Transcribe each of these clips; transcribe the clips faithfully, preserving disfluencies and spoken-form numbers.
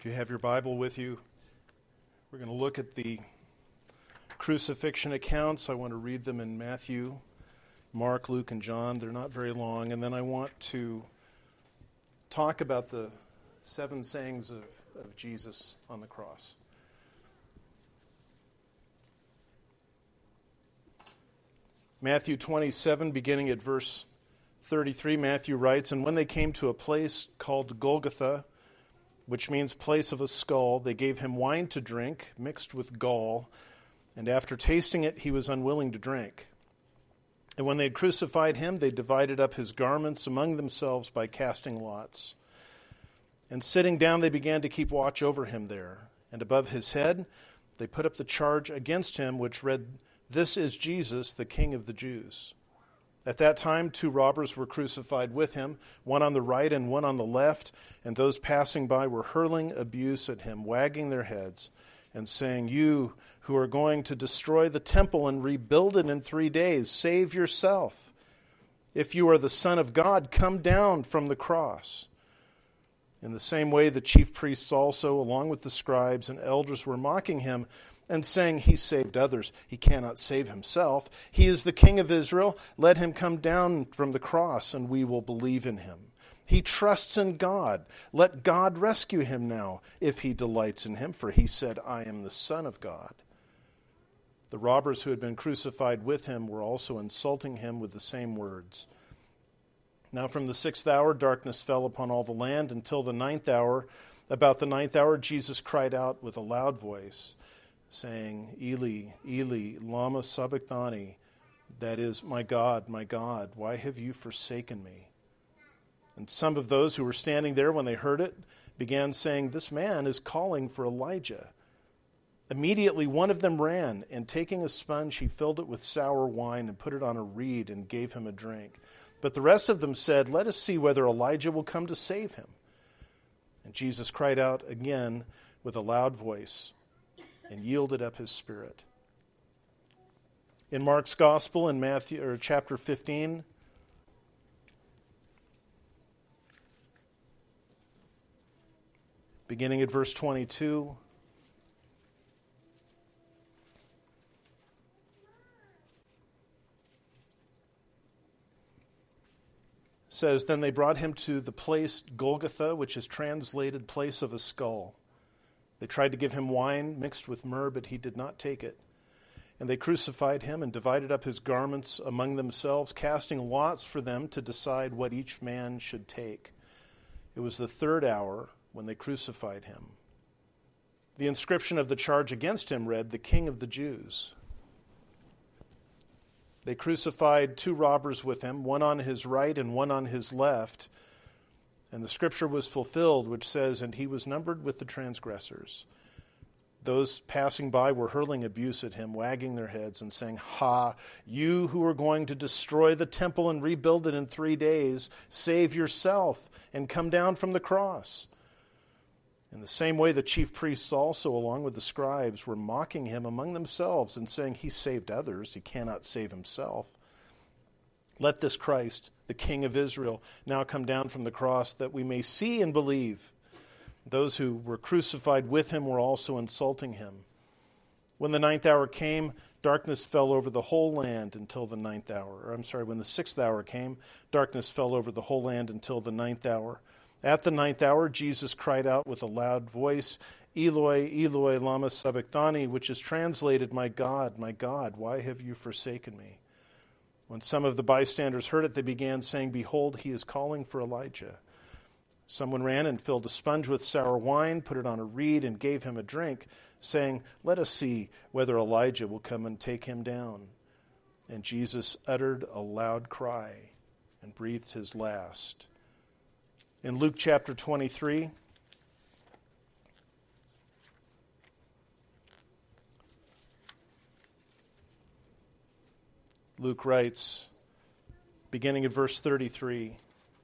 If you have your Bible with you, we're going to look at the crucifixion accounts. I want to read them in Matthew, Mark, Luke, and John. They're not very long. And then I want to talk about the seven sayings of, of Jesus on the cross. Matthew twenty-seven, beginning at verse thirty-three, Matthew writes, "And when they came to a place called Golgotha, which means place of a skull, they gave him wine to drink, mixed with gall, and after tasting it, he was unwilling to drink. And when they had crucified him, they divided up his garments among themselves by casting lots. And sitting down, they began to keep watch over him there. And above his head, they put up the charge against him, which read, 'This is Jesus, the King of the Jews.' At that time, two robbers were crucified with him, one on the right and one on the left, and those passing by were hurling abuse at him, wagging their heads, and saying, 'You who are going to destroy the temple and rebuild it in three days, save yourself. If you are the Son of God, come down from the cross.' In the same way, the chief priests also, along with the scribes and elders, were mocking him, and saying, 'He saved others. He cannot save himself. He is the King of Israel. Let him come down from the cross, and we will believe in him. He trusts in God. Let God rescue him now, if he delights in him, for he said, I am the Son of God.' The robbers who had been crucified with him were also insulting him with the same words. Now from the sixth hour, darkness fell upon all the land until the ninth hour. About the ninth hour, Jesus cried out with a loud voice, saying, 'Eli, Eli, lama sabachthani,' that is, 'My God, my God, why have you forsaken me?' And some of those who were standing there when they heard it began saying, 'This man is calling for Elijah.' Immediately one of them ran, and taking a sponge, he filled it with sour wine and put it on a reed and gave him a drink. But the rest of them said, 'Let us see whether Elijah will come to save him.' And Jesus cried out again with a loud voice, and yielded up his spirit." In Mark's Gospel, in Matthew or chapter fifteen, beginning at verse twenty-two, says, "Then they brought him to the place Golgotha, which is translated place of a skull. They tried to give him wine mixed with myrrh, but he did not take it. And they crucified him and divided up his garments among themselves, casting lots for them to decide what each man should take. It was the third hour when they crucified him. The inscription of the charge against him read, 'The King of the Jews.' They crucified two robbers with him, one on his right and one on his left. And the scripture was fulfilled, which says, 'And he was numbered with the transgressors.' Those passing by were hurling abuse at him, wagging their heads and saying, 'Ha, you who are going to destroy the temple and rebuild it in three days, save yourself and come down from the cross.' In the same way, the chief priests also, along with the scribes, were mocking him among themselves and saying, 'He saved others. He cannot save himself. Let this Christ, the King of Israel, now come down from the cross, that we may see and believe.' Those who were crucified with him were also insulting him. When the ninth hour came, darkness fell over the whole land until the ninth hour. Or, I'm sorry, when the sixth hour came, darkness fell over the whole land until the ninth hour. At the ninth hour, Jesus cried out with a loud voice, 'Eloi, Eloi, lama sabachthani,' which is translated, 'My God, my God, why have you forsaken me?' When some of the bystanders heard it, they began saying, 'Behold, he is calling for Elijah.' Someone ran and filled a sponge with sour wine, put it on a reed, and gave him a drink, saying, 'Let us see whether Elijah will come and take him down.' And Jesus uttered a loud cry and breathed his last." In Luke chapter twenty-three, Luke writes, beginning at verse thirty-three,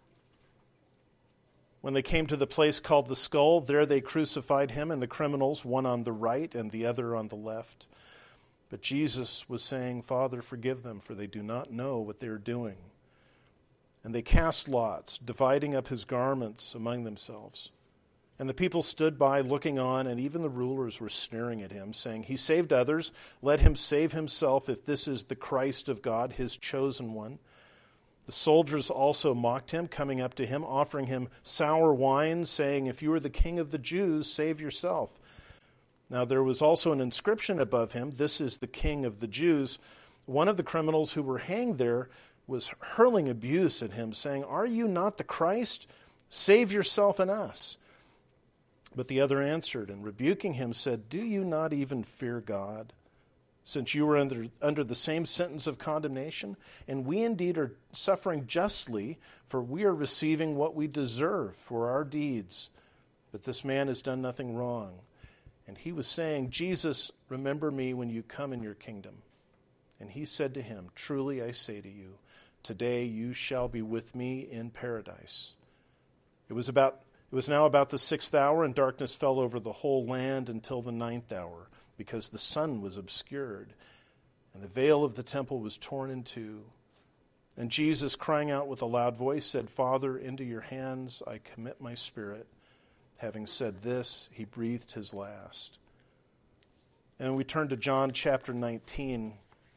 "When they came to the place called the Skull, there they crucified him and the criminals, one on the right and the other on the left. But Jesus was saying, 'Father, forgive them, for they do not know what they are doing.' And they cast lots, dividing up his garments among themselves. And the people stood by looking on, and even the rulers were sneering at him, saying, "He saved others. Let him save himself if this is the Christ of God, his chosen one." The soldiers also mocked him, coming up to him, offering him sour wine, saying, "If you are the king of the Jews, save yourself." Now there was also an inscription above him, "This is the King of the Jews." One of the criminals who were hanged there was hurling abuse at him, saying, "Are you not the Christ? Save yourself and us." But the other answered, and rebuking him said, "Do you not even fear God, since you are under, under the same sentence of condemnation? And we indeed are suffering justly, for we are receiving what we deserve for our deeds. But this man has done nothing wrong." And he was saying, "Jesus, remember me when you come in your kingdom." And he said to him, "Truly I say to you, today you shall be with me in paradise." It was about It was now about the sixth hour, and darkness fell over the whole land until the ninth hour, because the sun was obscured, and the veil of the temple was torn in two. And Jesus, crying out with a loud voice, said, "Father, into your hands I commit my spirit." Having said this, he breathed his last. And we turn to John chapter nineteen.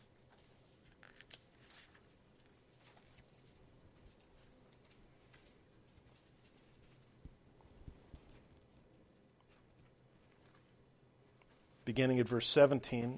Beginning at verse seventeen.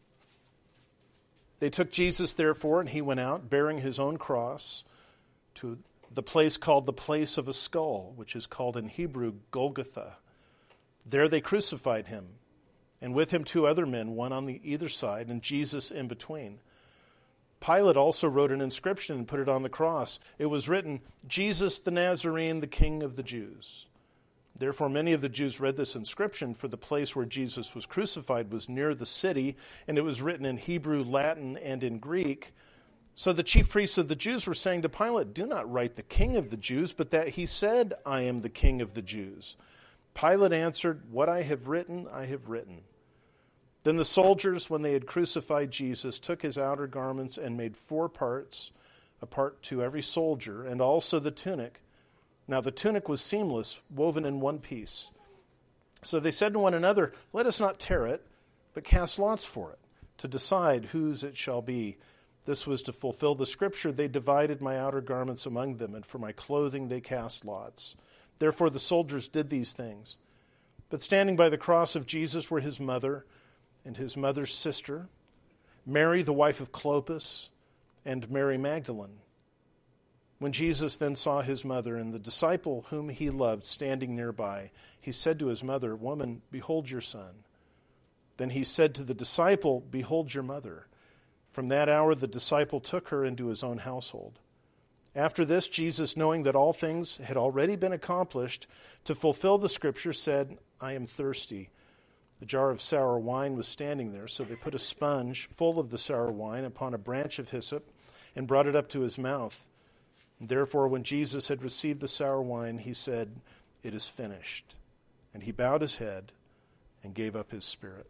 They took Jesus, therefore, and he went out, bearing his own cross, to the place called the place of a skull, which is called in Hebrew Golgotha. There they crucified him, and with him two other men, one on the either side, and Jesus in between. Pilate also wrote an inscription and put it on the cross. It was written, "Jesus the Nazarene, the King of the Jews." Therefore many of the Jews read this inscription, for the place where Jesus was crucified was near the city, and it was written in Hebrew, Latin, and in Greek. So the chief priests of the Jews were saying to Pilate, "Do not write the King of the Jews, but that he said, 'I am the King of the Jews.'" Pilate answered, "What I have written, I have written." Then the soldiers, when they had crucified Jesus, took his outer garments and made four parts, a part to every soldier, and also the tunic. Now the tunic was seamless, woven in one piece. So they said to one another, "Let us not tear it, but cast lots for it, to decide whose it shall be." This was to fulfill the scripture, "They divided my outer garments among them, and for my clothing they cast lots." Therefore the soldiers did these things. But standing by the cross of Jesus were his mother and his mother's sister, Mary the wife of Clopas, and Mary Magdalene. When Jesus then saw his mother and the disciple whom he loved standing nearby, he said to his mother, "Woman, behold your son." Then he said to the disciple, "Behold your mother." From that hour the disciple took her into his own household. After this, Jesus, knowing that all things had already been accomplished, to fulfill the scripture, said, "I am thirsty." A jar of sour wine was standing there, so they put a sponge full of the sour wine upon a branch of hyssop and brought it up to his mouth. Therefore, when Jesus had received the sour wine, he said, "It is finished." And he bowed his head and gave up his spirit.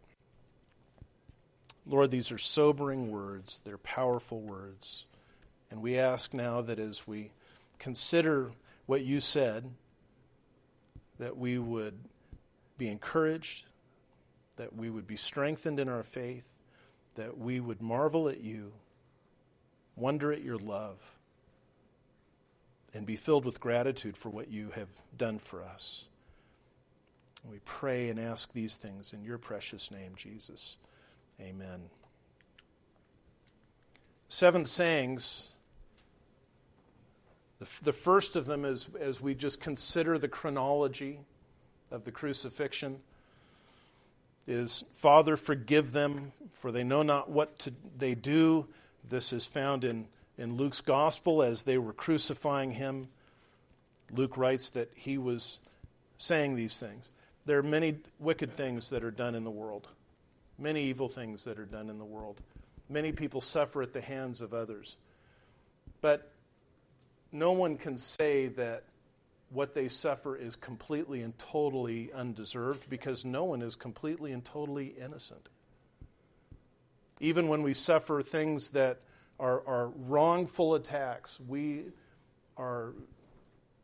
Lord, these are sobering words. They're powerful words. And we ask now that as we consider what you said, that we would be encouraged, that we would be strengthened in our faith, that we would marvel at you, wonder at your love, and be filled with gratitude for what you have done for us. We pray and ask these things in your precious name, Jesus. Amen. Seven sayings. The, the first of them is as we just consider the chronology of the crucifixion is, "Father, forgive them, for they know not what to, they do." This is found in In Luke's gospel, as they were crucifying him. Luke writes that he was saying these things. There are many wicked things that are done in the world. Many evil things that are done in the world. Many people suffer at the hands of others. But no one can say that what they suffer is completely and totally undeserved, because no one is completely and totally innocent. Even when we suffer things that are, are wrongful attacks, we are,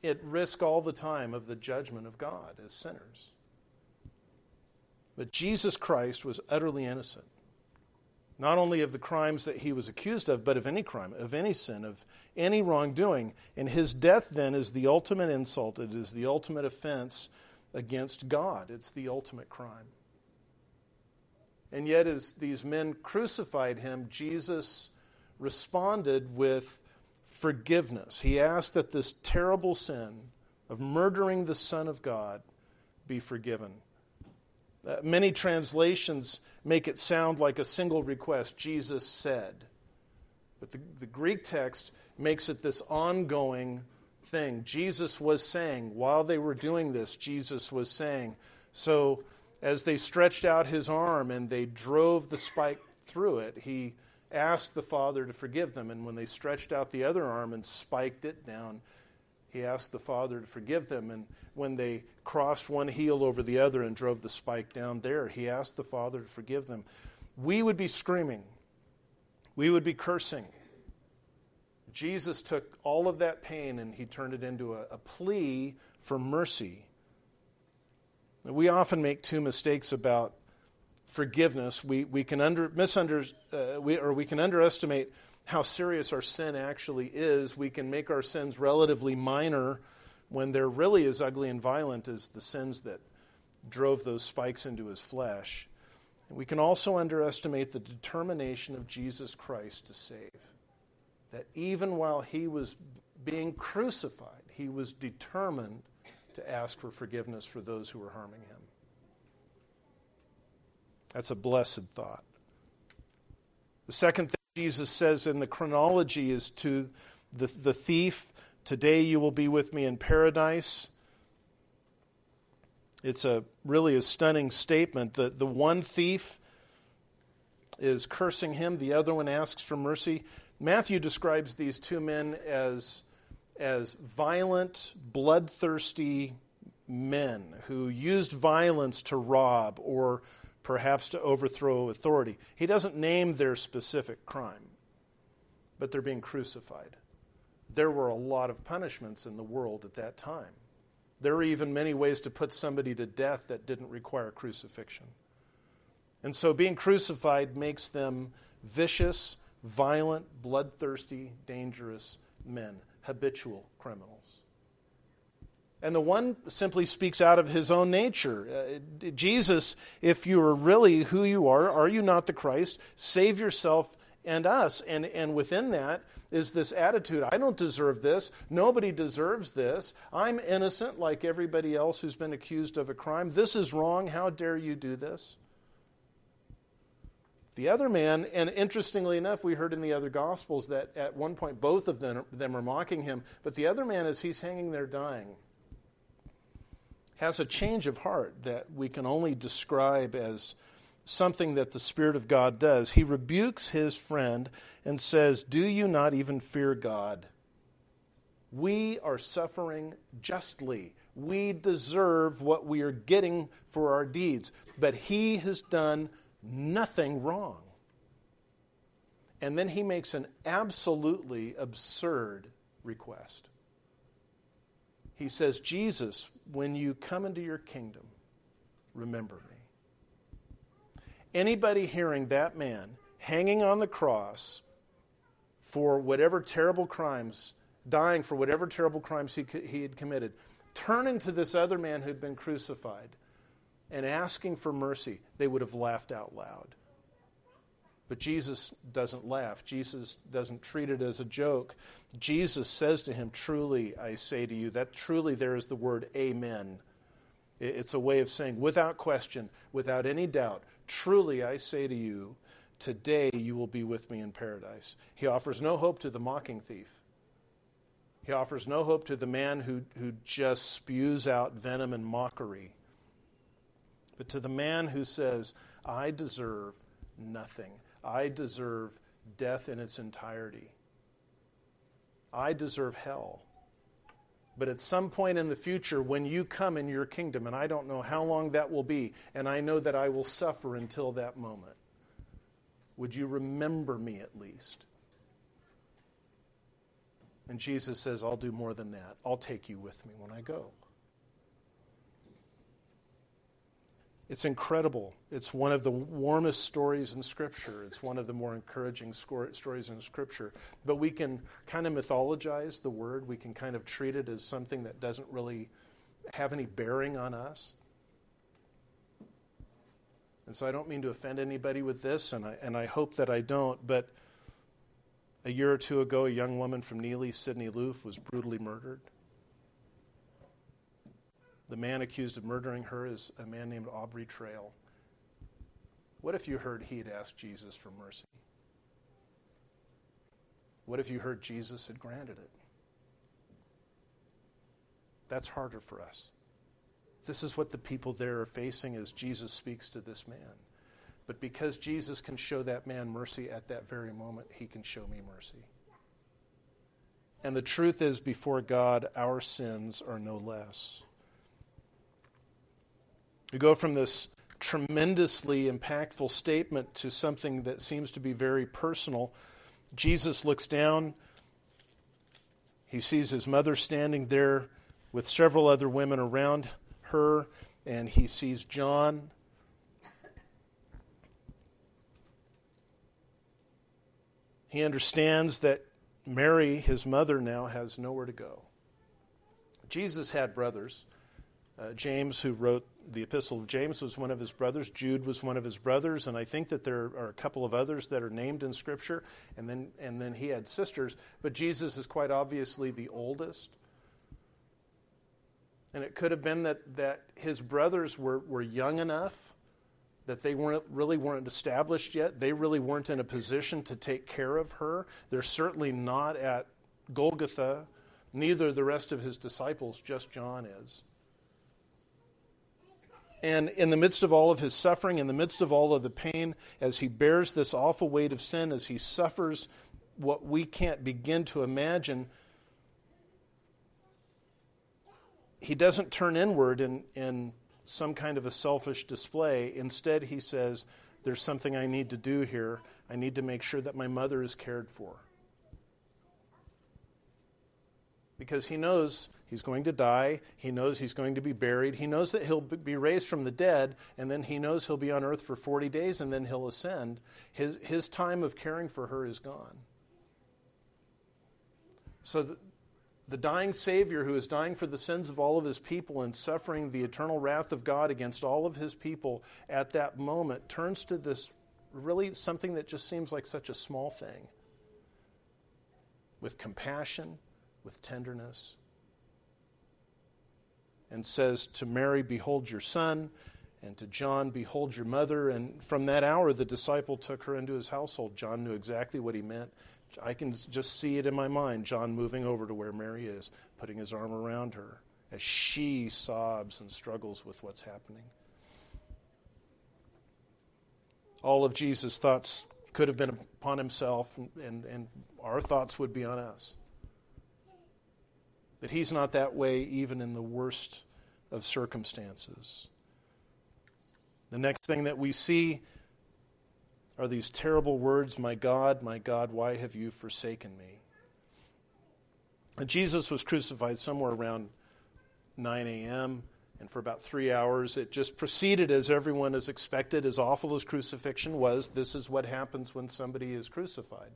at risk all the time of the judgment of God as sinners. But Jesus Christ was utterly innocent, not only of the crimes that he was accused of, but of any crime, of any sin, of any wrongdoing. And his death then is the ultimate insult. It is the ultimate offense against God. It's the ultimate crime. And yet as these men crucified him, Jesus responded with forgiveness. He asked that this terrible sin of murdering the Son of God be forgiven. Uh, many translations make it sound like a single request, Jesus said. But the, the Greek text makes it this ongoing thing. Jesus was saying, while they were doing this, Jesus was saying. So as they stretched out his arm and they drove the spike through it, he asked the Father to forgive them. And when they stretched out the other arm and spiked it down, he asked the Father to forgive them. And when they crossed one heel over the other and drove the spike down there, he asked the Father to forgive them. We would be screaming. We would be cursing. Jesus took all of that pain and he turned it into a, a plea for mercy. We often make two mistakes about forgiveness. We we can under misunder uh, we or we can underestimate how serious our sin actually is. We can make our sins relatively minor when they're really as ugly and violent as the sins that drove those spikes into his flesh. And we can also underestimate the determination of Jesus Christ to save. That even while he was being crucified, he was determined to ask for forgiveness for those who were harming him. That's a blessed thought. The second thing Jesus says in the chronology is to the, the thief, today you will be with me in paradise. It's a really a stunning statement. The, the one thief is cursing him. The other one asks for mercy. Matthew describes these two men as, as violent, bloodthirsty men who used violence to rob or perhaps to overthrow authority. He doesn't name their specific crime, but they're being crucified. There were a lot of punishments in the world at that time. There were even many ways to put somebody to death that didn't require crucifixion. And so being crucified makes them vicious, violent, bloodthirsty, dangerous men, habitual criminals. And the one simply speaks out of his own nature. Uh, Jesus, if you are really who you are, are you not the Christ? Save yourself and us. And, and within that is this attitude, I don't deserve this. Nobody deserves this. I'm innocent like everybody else who's been accused of a crime. This is wrong. How dare you do this? The other man, and interestingly enough, we heard in the other Gospels that at one point both of them, them are mocking him. But the other man, as he's hanging there dying, has a change of heart that we can only describe as something that the Spirit of God does. He rebukes his friend and says, do you not even fear God? We are suffering justly. We deserve what we are getting for our deeds. But he has done nothing wrong. And then he makes an absolutely absurd request. He says, Jesus, when you come into your kingdom, remember me. Anybody hearing that man hanging on the cross for whatever terrible crimes, dying for whatever terrible crimes he, he had committed, turning to this other man who'd been crucified and asking for mercy, they would have laughed out loud. But Jesus doesn't laugh. Jesus doesn't treat it as a joke. Jesus says to him, truly, I say to you, that truly there is the word amen. It's a way of saying, without question, without any doubt, truly I say to you, today you will be with me in paradise. He offers no hope to the mocking thief. He offers no hope to the man who, who just spews out venom and mockery. But to the man who says, I deserve nothing. I deserve death in its entirety. I deserve hell. But at some point in the future, when you come in your kingdom, and I don't know how long that will be, and I know that I will suffer until that moment, would you remember me at least? And Jesus says, I'll do more than that. I'll take you with me when I go. It's incredible. It's one of the warmest stories in Scripture. It's one of the more encouraging stories in Scripture. But we can kind of mythologize the word. We can kind of treat it as something that doesn't really have any bearing on us. And so I don't mean to offend anybody with this, and I, and I hope that I don't, but a year or two ago, a young woman from Neely, Sydney Loof, was brutally murdered. The man accused of murdering her is a man named Aubrey Trail. What if you heard he had asked Jesus for mercy? What if you heard Jesus had granted it? That's harder for us. This is what the people there are facing as Jesus speaks to this man. But because Jesus can show that man mercy at that very moment, he can show me mercy. And the truth is, before God, our sins are no less. We go from this tremendously impactful statement to something that seems to be very personal. Jesus looks down. He sees his mother standing there with several other women around her, and he sees John. He understands that Mary, his mother, now has nowhere to go. Jesus had brothers. Uh, James, who wrote the Epistle of James, was one of his brothers. Jude was one of his brothers, and I think that there are a couple of others that are named in Scripture. And then, and then he had sisters, but Jesus is quite obviously the oldest. And it could have been that, that his brothers were, were young enough that they weren't really weren't established yet. They really weren't in a position to take care of her. They're certainly not at Golgotha. Neither the rest of his disciples, just John is. And in the midst of all of his suffering, in the midst of all of the pain, as he bears this awful weight of sin, as he suffers what we can't begin to imagine, he doesn't turn inward in, in some kind of a selfish display. Instead, he says, there's something I need to do here. I need to make sure that my mother is cared for. Because he knows he's going to die. He knows he's going to be buried. He knows that he'll be raised from the dead, and then he knows he'll be on earth for forty days, and then he'll ascend. His, his time of caring for her is gone. So the, the dying Savior, who is dying for the sins of all of his people and suffering the eternal wrath of God against all of his people at that moment, turns to this really something that just seems like such a small thing, with compassion, with tenderness, and says to Mary, behold your son, and to John, behold your mother. And from that hour, the disciple took her into his household. John knew exactly what he meant. I can just see it in my mind, John moving over to where Mary is, putting his arm around her as she sobs and struggles with what's happening. All of Jesus' thoughts could have been upon himself, and, and, and our thoughts would be on us. But he's not that way even in the worst of circumstances. The next thing that we see are these terrible words, my God, my God, why have you forsaken me? And Jesus was crucified somewhere around nine a.m., and for about three hours it just proceeded as everyone has expected. As awful as crucifixion was, this is what happens when somebody is crucified.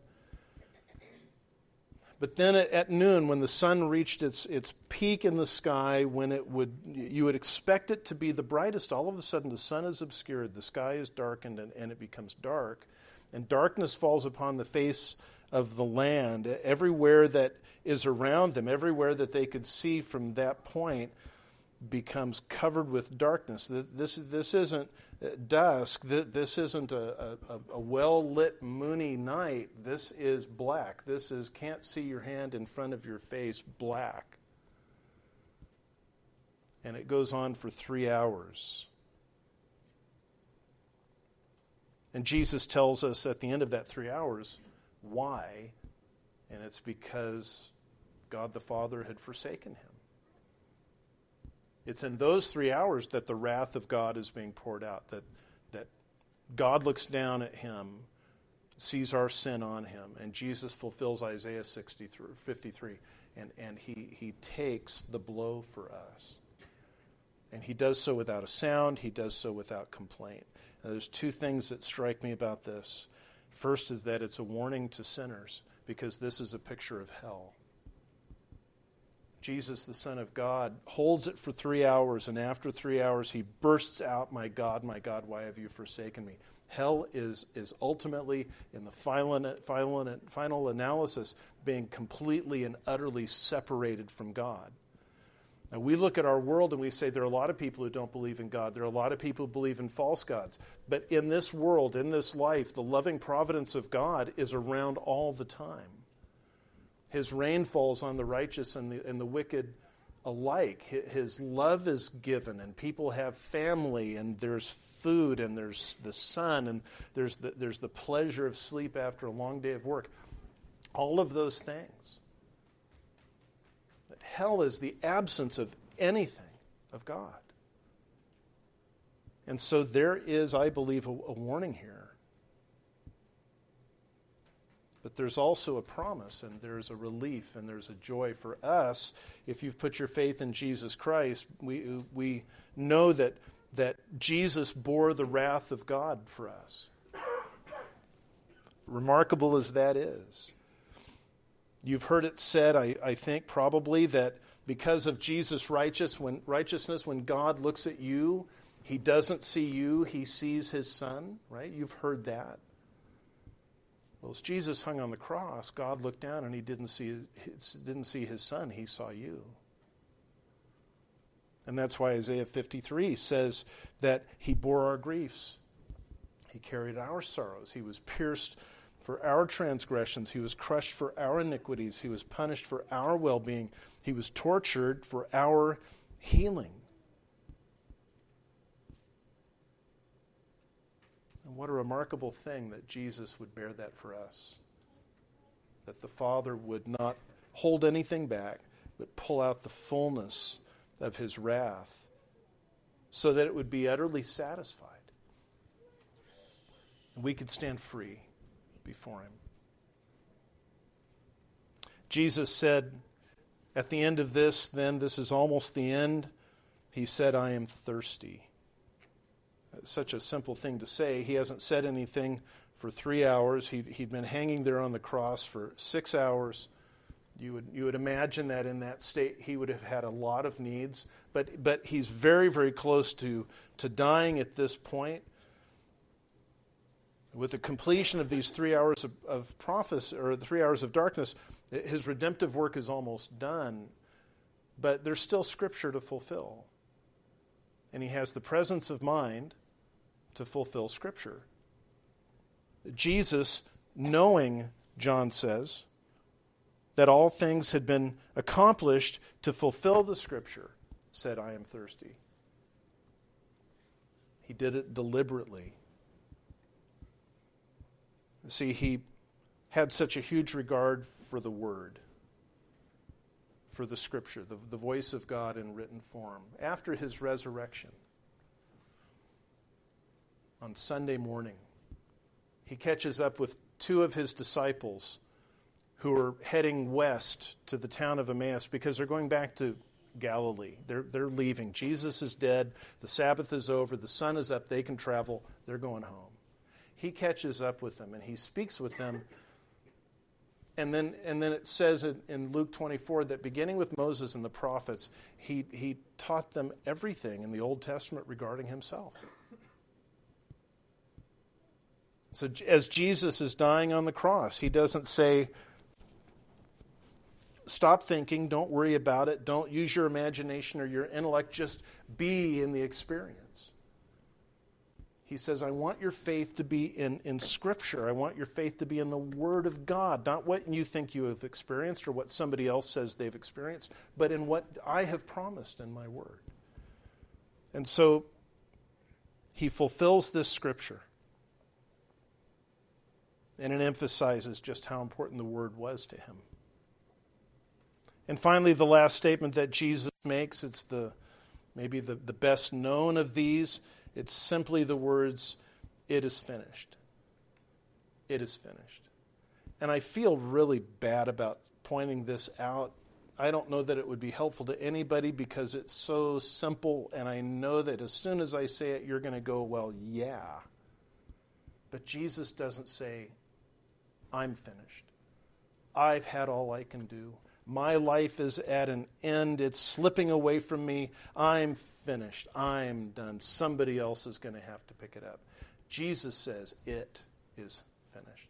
But then at noon, when the sun reached its its peak in the sky, when it would you would expect it to be the brightest, all of a sudden the sun is obscured, the sky is darkened, and, and it becomes dark. And darkness falls upon the face of the land. Everywhere that is around them, everywhere that they could see from that point, becomes covered with darkness. This, this isn't dusk. This isn't a, a, a well-lit, moony night. This is black. This is can't see your hand in front of your face, black. And it goes on for three hours. And Jesus tells us at the end of that three hours why, and it's because God the Father had forsaken him. It's in those three hours that the wrath of God is being poured out, that, that God looks down at him sees our sin on him, and Jesus fulfills Isaiah sixty-three, fifty-three, and, and he, he takes the blow for us. And he does so without a sound. He does so without complaint. Now, there's two things that strike me about this. First is that it's a warning to sinners, because this is a picture of hell. Jesus, the Son of God, holds it for three hours, and after three hours he bursts out, "My God, my God, why have you forsaken me?" Hell is, is ultimately, in the final, final, final analysis, being completely and utterly separated from God. Now, we look at our world and we say there are a lot of people who don't believe in God. There are a lot of people who believe in false gods. But in this world, in this life, the loving providence of God is around all the time. His rain falls on the righteous and the, and the wicked alike. His love is given, and people have family, and there's food, and there's the sun, and there's the, there's the pleasure of sleep after a long day of work. All of those things. Hell is the absence of anything of God. And so there is, I believe, a, a warning here. But there's also a promise, and there's a relief, and there's a joy for us. If you've put your faith in Jesus Christ, we we know that that Jesus bore the wrath of God for us. Remarkable as that is. You've heard it said, I, I think, probably, that because of Jesus' righteous, when, righteousness, when God looks at you, he doesn't see you, he sees his Son, right? You've heard that. Well, as Jesus hung on the cross, God looked down and he didn't see his, didn't see his Son, he saw you. And that's why Isaiah fifty-three says that he bore our griefs. He carried our sorrows. He was pierced for our transgressions. He was crushed for our iniquities. He was punished for our well-being. He was tortured for our healing. And what a remarkable thing that Jesus would bear that for us. That the Father would not hold anything back, but pull out the fullness of his wrath so that it would be utterly satisfied. And we could stand free before him. Jesus said at the end of this, then, this is almost the end, he said, "I am thirsty." It's such a simple thing to say. He hasn't said anything for three hours. He, he'd been hanging there on the cross for six hours. You would you would imagine that in that state he would have had a lot of needs. But but he's very, very close to, to dying at this point. With the completion of these three hours of, of prophecy, or the three hours of darkness, his redemptive work is almost done. But there's still Scripture to fulfill. And he has the presence of mind to fulfill Scripture. Jesus, knowing, John says, that all things had been accomplished to fulfill the Scripture, said, "I am thirsty." He did it deliberately. See, he had such a huge regard for the Word, for the Scripture, the, the voice of God in written form. After his resurrection, on Sunday morning, he catches up with two of his disciples who are heading west to the town of Emmaus because they're going back to Galilee. They're, they're leaving. Jesus is dead. The Sabbath is over. The sun is up. They can travel. They're going home. He catches up with them and he speaks with them. And then and then it says in, in Luke twenty-four that beginning with Moses and the prophets, he, he taught them everything in the Old Testament regarding himself. So as Jesus is dying on the cross, he doesn't say, stop thinking, don't worry about it, don't use your imagination or your intellect, just be in the experience. He says, I want your faith to be in, in Scripture. I want your faith to be in the Word of God, not what you think you have experienced or what somebody else says they've experienced, but in what I have promised in my Word. And so he fulfills this Scripture. And it emphasizes just how important the Word was to him. And finally, the last statement that Jesus makes, it's the maybe the, the best known of these. It's simply the words, "It is finished." It is finished. And I feel really bad about pointing this out. I don't know that it would be helpful to anybody because it's so simple, and I know that as soon as I say it, you're going to go, well, yeah. But Jesus doesn't say, I'm finished. I've had all I can do. My life is at an end. It's slipping away from me. I'm finished. I'm done. Somebody else is going to have to pick it up. Jesus says, it is finished.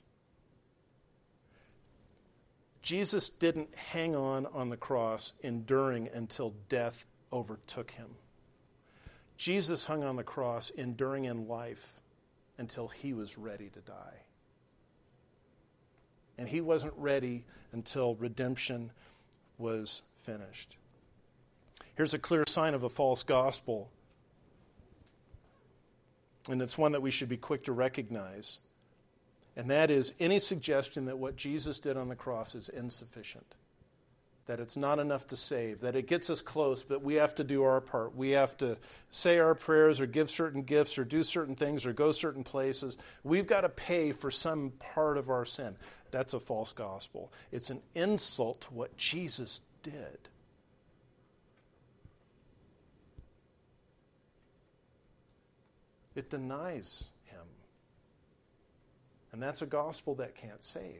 Jesus didn't hang on on the cross, enduring until death overtook him. Jesus hung on the cross, enduring in life until he was ready to die. And he wasn't ready until redemption was finished. Here's a clear sign of a false gospel, and it's one that we should be quick to recognize. And that is any suggestion that what Jesus did on the cross is insufficient, that it's not enough to save, that it gets us close, but we have to do our part. We have to say our prayers or give certain gifts or do certain things or go certain places. We've got to pay for some part of our sin. That's a false gospel. It's an insult to what Jesus did. It denies him. And that's a gospel that can't save.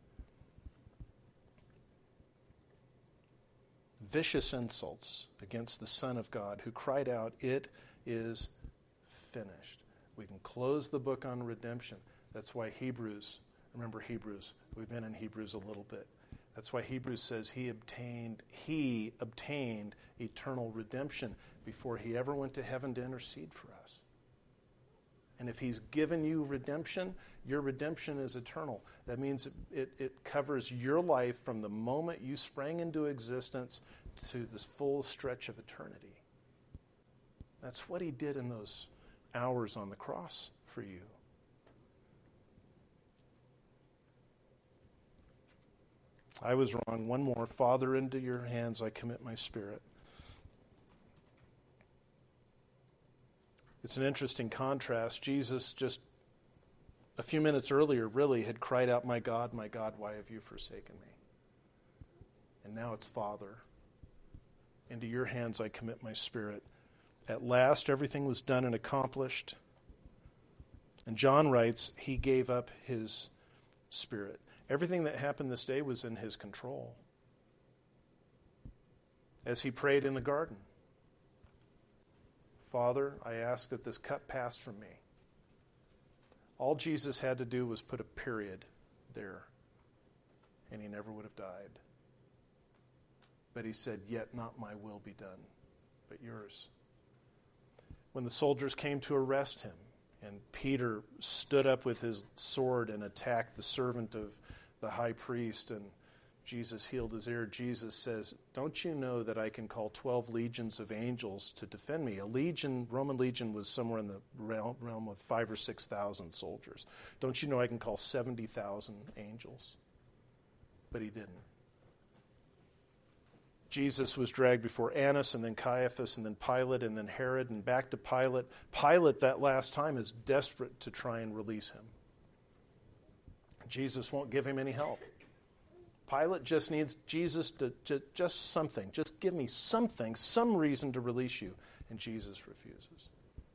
Vicious insults against the Son of God who cried out, it is finished. We can close the book on redemption. That's why Hebrews, remember Hebrews, we've been in Hebrews a little bit. That's why Hebrews says he obtained, he obtained eternal redemption before he ever went to heaven to intercede for us. And if he's given you redemption, your redemption is eternal. That means it, it, it covers your life from the moment you sprang into existence to this full stretch of eternity. That's what he did in those hours on the cross for you. I was wrong. One more. Father, into your hands I commit my spirit. It's an interesting contrast. Jesus just a few minutes earlier really had cried out, my God, my God, why have you forsaken me? And now it's Father. Into your hands I commit my spirit. At last everything was done and accomplished. And John writes, he gave up his spirit. Everything that happened this day was in his control. As he prayed in the garden, Father, I ask that this cup pass from me. All Jesus had to do was put a period there, and he never would have died. But he said, yet not my will be done, but yours. When the soldiers came to arrest him, and Peter stood up with his sword and attacked the servant of the high priest, and Jesus healed his ear, Jesus says, don't you know that I can call twelve legions of angels to defend me? A legion, Roman legion, was somewhere in the realm, realm of five or six thousand soldiers. Don't you know I can call seventy thousand angels? But he didn't. Jesus was dragged before Annas and then Caiaphas and then Pilate and then Herod and back to Pilate. Pilate, that last time, is desperate to try and release him. Jesus won't give him any help. Pilate just needs Jesus to, to just something. Just give me something, some reason to release you. And Jesus refuses.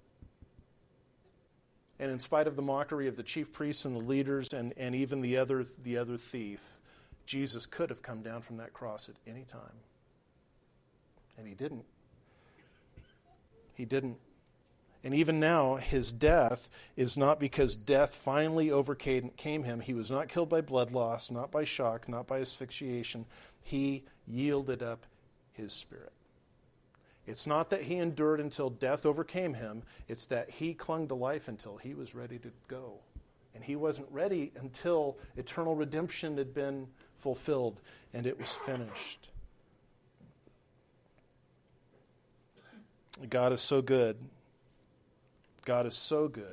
And in spite of the mockery of the chief priests and the leaders and, and even the other, the other thief, Jesus could have come down from that cross at any time. And he didn't. He didn't. And even now, his death is not because death finally overcame him. He was not killed by blood loss, not by shock, not by asphyxiation. He yielded up his spirit. It's not that he endured until death overcame him. It's that he clung to life until he was ready to go. And he wasn't ready until eternal redemption had been fulfilled and it was finished. God is so good. God is so good.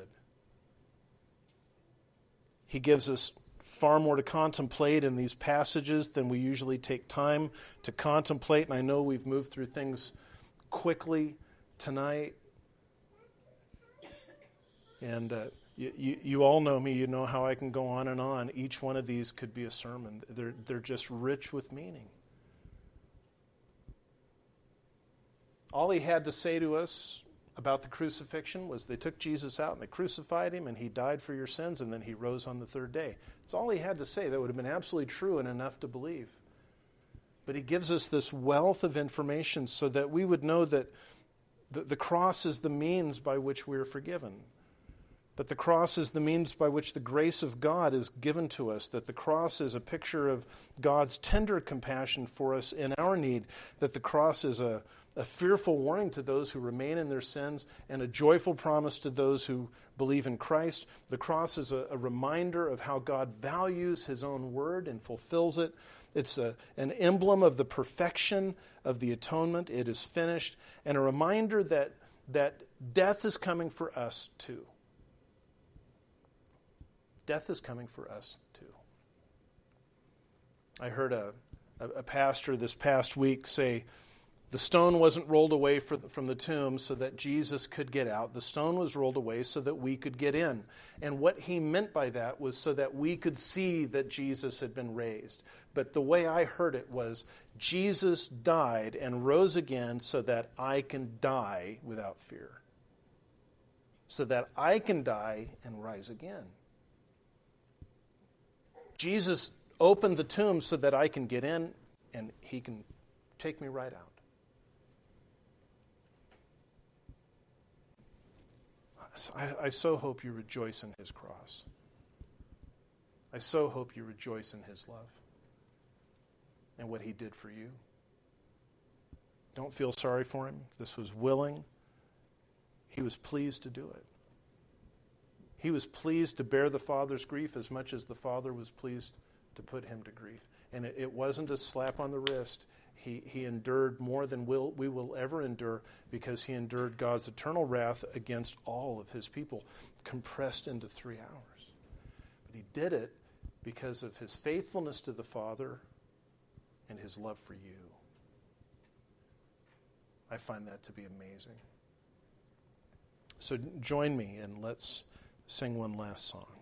He gives us far more to contemplate in these passages than we usually take time to contemplate. And I know we've moved through things quickly tonight. And uh, You, you, you all know me. You know how I can go on and on. Each one of these could be a sermon. They're, they're just rich with meaning. All he had to say to us about the crucifixion was they took Jesus out and they crucified him and he died for your sins and then he rose on the third day. It's all he had to say. That would have been absolutely true and enough to believe. But he gives us this wealth of information so that we would know that the, the cross is the means by which we are forgiven. That the cross is the means by which the grace of God is given to us. That the cross is a picture of God's tender compassion for us in our need. That the cross is a A fearful warning to those who remain in their sins and a joyful promise to those who believe in Christ. The cross is a, a reminder of how God values his own word and fulfills it. It's a, an emblem of the perfection of the atonement. It is finished. And a reminder that, that death is coming for us too. Death is coming for us too. I heard a, a, a pastor this past week say, the stone wasn't rolled away from the tomb so that Jesus could get out. The stone was rolled away so that we could get in. And what he meant by that was so that we could see that Jesus had been raised. But the way I heard it was, Jesus died and rose again so that I can die without fear. So that I can die and rise again. Jesus opened the tomb so that I can get in and he can take me right out. I, I so hope you rejoice in his cross. I so hope you rejoice in his love and what he did for you. Don't feel sorry for him. This was willing. He was pleased to do it. He was pleased to bear the Father's grief as much as the Father was pleased to put him to grief. And it, it wasn't a slap on the wrist. He, he endured more than we'll, we will ever endure because he endured God's eternal wrath against all of his people, compressed into three hours. But he did it because of his faithfulness to the Father and his love for you. I find that to be amazing. So join me and let's sing one last song.